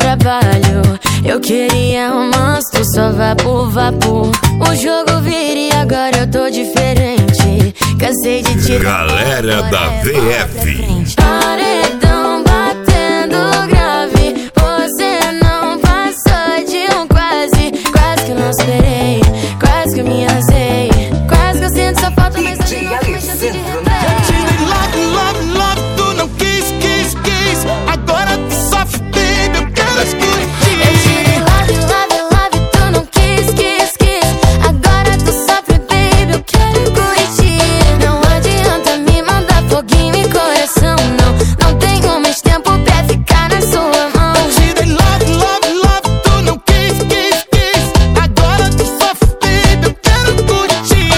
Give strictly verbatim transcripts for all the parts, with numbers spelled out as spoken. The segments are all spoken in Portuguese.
trabalho. Eu queria romance, tu só vapo, vapo. O jogo vira e agora eu tô diferente. Cansei de te Galera da V F. Paredão batendo grave. Você não passou de um quase. Quase que eu não esperei, quase que eu me arrasei. Quase que eu sinto sua falta, mas hoje não tem mais chance de rever. Eu te dei love, love, love, tu não quis, quis, quis. Agora tu sofre, baby, eu quero as curtir. Eu te dei love, love, love, tu não quis, quis, quis. Agora tu sofre, baby, eu quero curtir. Não adianta me mandar foguinho e coração, não. Não tenho mais tempo pra ficar na sua mão. Eu te dei love, love, love, tu não quis, quis, quis. Agora tu sofre, baby, eu quero curtir.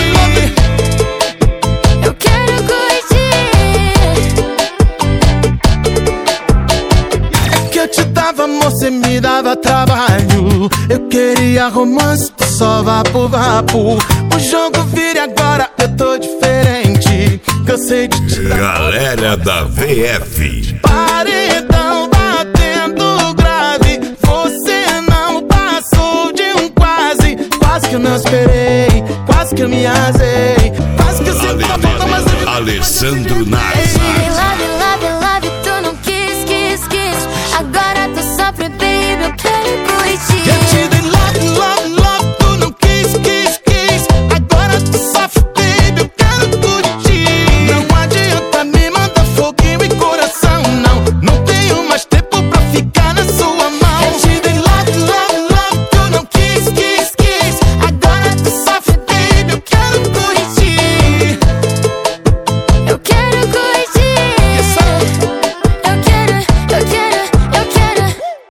Eu quero curtir. É que eu te dava amor, cê me dava trabalho. Eu queria romance, tu só vapo, vapo. O jogo vira e agora eu tô diferente. Cansei de te dar. Galera da V F. Paredão batendo grave. Você não passou de um quase. Quase que eu não esperei, quase que eu me arrasei. Quase que eu sinto a falta, mas eu Alessandro Narza.